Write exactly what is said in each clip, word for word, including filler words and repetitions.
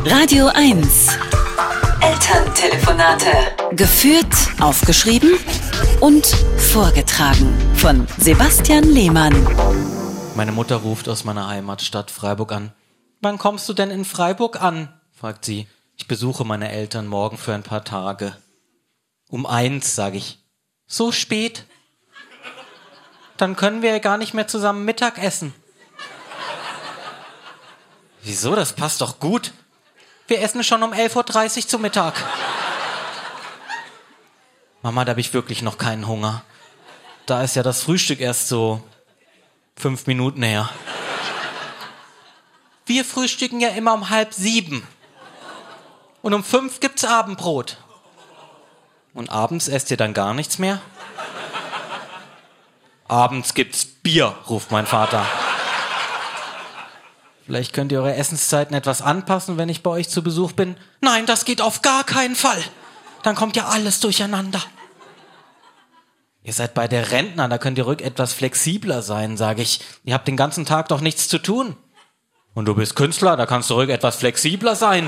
Radio eins. Elterntelefonate. Geführt, aufgeschrieben und vorgetragen von Sebastian Lehmann. Meine Mutter ruft aus meiner Heimatstadt Freiburg an. Wann kommst du denn in Freiburg an? Fragt sie. Ich besuche meine Eltern morgen für ein paar Tage. Um eins, sage ich. So spät? Dann können wir ja gar nicht mehr zusammen Mittag essen. Wieso? Das passt doch gut. Wir essen schon um elf Uhr dreißig zu Mittag. Mama, da habe ich wirklich noch keinen Hunger. Da ist ja das Frühstück erst so fünf Minuten her. Wir frühstücken ja immer um halb sieben. Und um fünf gibt's Abendbrot. Und abends esst ihr dann gar nichts mehr? Abends gibt's Bier, ruft mein Vater. Vielleicht könnt ihr eure Essenszeiten etwas anpassen, wenn ich bei euch zu Besuch bin. Nein, das geht auf gar keinen Fall. Dann kommt ja alles durcheinander. Ihr seid bei der Rentner, da könnt ihr ruhig etwas flexibler sein, sage ich. Ihr habt den ganzen Tag doch nichts zu tun. Und du bist Künstler, da kannst du ruhig etwas flexibler sein,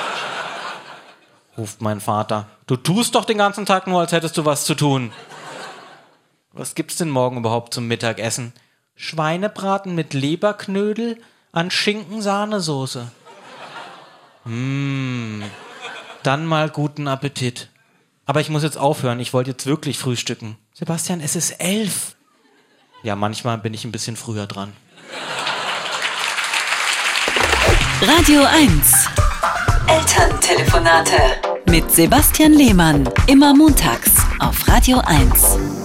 ruft mein Vater. Du tust doch den ganzen Tag nur, als hättest du was zu tun. Was gibt's denn morgen überhaupt zum Mittagessen? Schweinebraten mit Leberknödel an Schinken-Sahnesoße. Mmh, dann mal guten Appetit. Aber ich muss jetzt aufhören, ich wollte jetzt wirklich frühstücken. Sebastian, es ist elf. Ja, manchmal bin ich ein bisschen früher dran. Radio eins. Elterntelefonate. Mit Sebastian Lehmann. Immer montags auf Radio eins.